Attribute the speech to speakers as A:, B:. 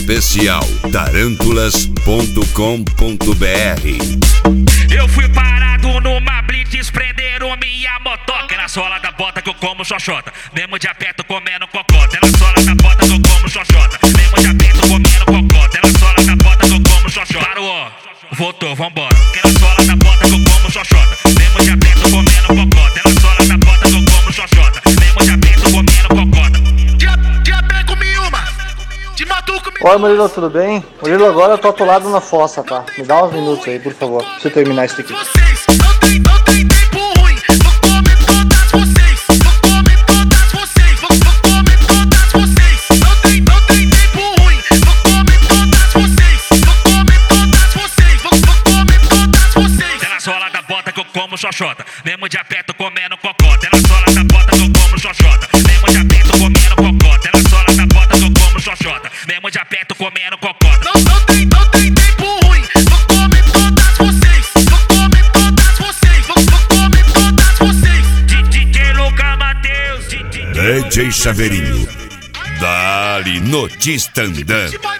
A: especial tarântulas.com.br.
B: Eu fui parado numa blitz, prenderam minha motoca. É na sola da bota que eu como xoxota, mesmo de aperto comendo cocota. É na sola da bota que eu como xoxota, mesmo de aperto comendo cocota. É na sola da bota que eu como xoxota. Parou, ó, voltou, vambora. É na sola da bota que eu como xoxota, mesmo de aperto comendo cocota. É na sola da bota que eu como xoxota, mesmo de aperto comendo cocota. Já pego comi uma, de matuco.
C: Oi Murilo, tudo bem? Murilo, agora eu tô atolado na fossa, tá? Me dá uns minutos aí, por favor, deixa eu terminar isso aqui.
B: Vocês não tem tempo ruim, vou comer todas vocês, vou comer todas vocês, vou comer todas vocês. Não tem tempo ruim, vou comer todas vocês, vou comer todas vocês, vou comer todas vocês. É na sola da bota que eu como xoxota, mesmo de aperto comendo cocota. É na sola da bota que eu como xoxota, mesmo de aperto comendo cocota. É na sola da bota que eu como xoxota, mesmo de aperto comendo cocota. Não tem tempo ruim, vou comer todas vocês, vou comer todas vocês, vou comer todas vocês. DJ Luca Mateus,
A: DJ Chaveirinho, dali no Tistandã.